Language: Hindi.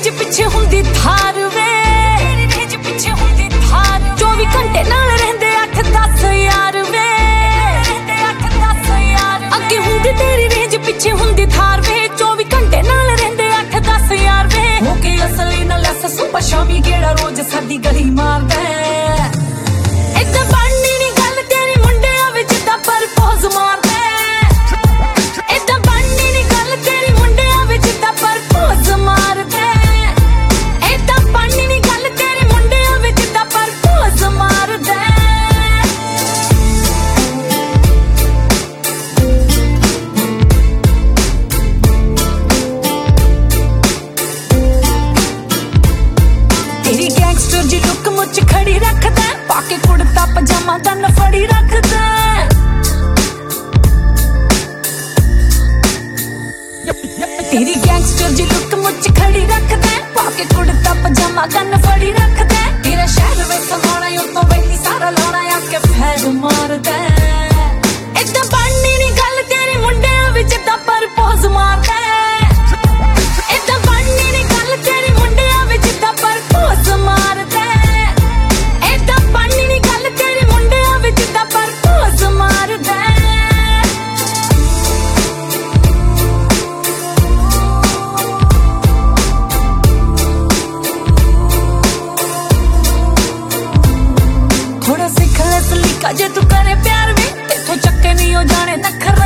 रेंज पिछे हुंदी थार वे, तेरी रेंज पिछे हुंदी थार, 24 घंटे नाल रहंदे 8-10 यार वे, 8-10 यार, अगे हुंदी तेरी रेंज पिछे हुंदी थार वे, 24 घंटे नाल रहंदे 8-10 यार वे, होके असली ना लस सुबह शामी गेड़ा रोज साडी गली मारदा इदा बननी नी गल तेरी मुंडिया विच दा परपोज मारदा इदा बननी नी गल तेरी मुंडिया विच दा परपोज मारदा इदा बननी नी गल तेरी मुंडिया विच दा परपोज मारदा तेरी गैंगस्टर जी लुक मुझ खड़ी रखदा पाके कुड़ता पजामा गन फड़ी रखदा तेरी गैंगस्टर जी लुक मुझ खड़ी रखदा पाके कुड़ता पजामा गन फड़ी रखदा तेरा शहर वे समाना यो तो वैली सारा लाना आके फैल मारदा इदा बननी नी गल तेरी मुंडिया विच दा परपोज मारदा इदा बननी नी गल तेरी मुंडिया विच दा परपोज मारदा इदा बननी नी गल तेरी मुंडिया विच दा परपोज मारदा थोड़ा सिख ले सलीका जे तू करे प्यार वे तेथों चक्के नहीं हो जाने नखरा